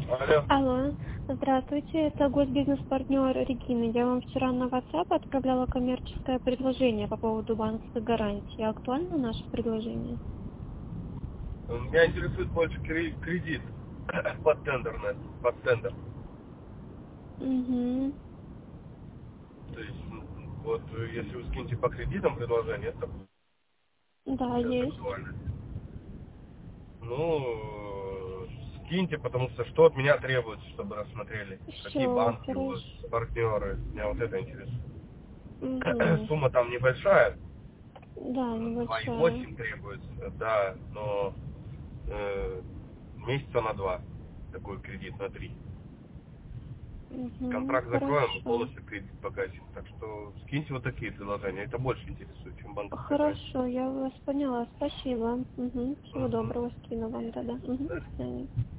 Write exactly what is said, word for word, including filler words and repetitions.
Алло. Алло, здравствуйте, это госбизнес-партнер Регина. Я вам вчера на WhatsApp отправляла коммерческое предложение по поводу банковской гарантии. Актуально наше предложение? Меня интересует больше кре- кредит под тендерность, под тендер. Угу. То есть, вот если вы скинете по кредитам предложение, это Да, сейчас есть. актуально. Ну, скиньте, потому что что от меня требуется, чтобы рассмотрели? Какие Все, банки у вас, хорошо. партнеры? Меня вот это интересует. Угу. Сумма там небольшая, Да, два и небольшая. восемь требуется, да, но э, месяца на два, такой кредит на три. Угу. Контракт закроем и Хорошо. полностью кредит погасим. Так что скиньте вот такие предложения. Это больше интересует, чем банковская гарантия. Хорошо, я вас поняла. Спасибо. Угу. Всего Мгм. доброго, скину вам тогда. Угу. До свидания.